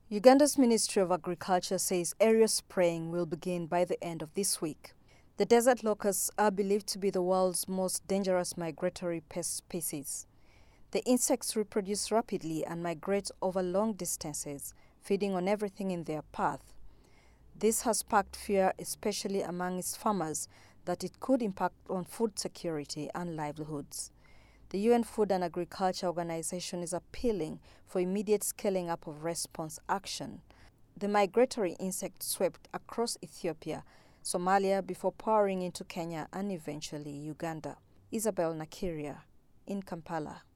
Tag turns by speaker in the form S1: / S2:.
S1: Uganda's Ministry of Agriculture says area spraying will begin by the end of this week. The desert locusts are believed to be the world's most dangerous migratory pest species. The insects reproduce rapidly and migrate over long distances, feeding on everything in their path. This has sparked fear, especially among its farmers, that it could impact on food security and livelihoods. The UN Food and Agriculture Organization is appealing for immediate scaling up of response action. The migratory insect swept across Ethiopia, Somalia before pouring into Kenya and eventually Uganda. Isabel Nakiria in Kampala.